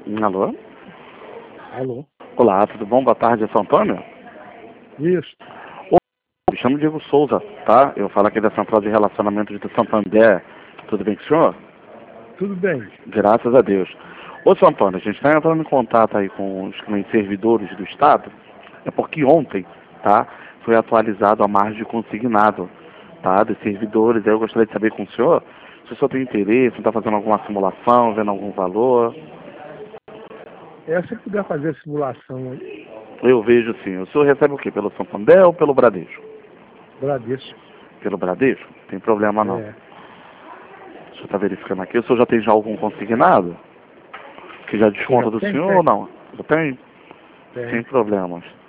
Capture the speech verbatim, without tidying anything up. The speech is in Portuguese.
Alô? Alô? Olá, tudo bom? Boa tarde, é São Antônio? Isso. Oi, me chamo Diego Souza, tá? Eu falo aqui da Central de Relacionamento de Santander. Tudo bem com o senhor? Tudo bem. Graças a Deus. Ô, São Antônio, a gente está entrando em contato aí com os clientes servidores do Estado, é porque ontem, tá, foi atualizado a margem de consignado, tá, dos servidores. Aí eu gostaria de saber com o senhor se o senhor tem interesse, se está fazendo alguma simulação, vendo algum valor. É, se puder fazer a simulação aí, Eu vejo sim. O senhor recebe o quê? Pelo Santander ou pelo Bradesco? agradeço. Pelo Bradesco? Tem problema não. É, O senhor está verificando aqui. O senhor já tem já algum consignado? Que já você já desconta do tem? senhor ou Tem. não? Já tem? Sem Tem. problemas.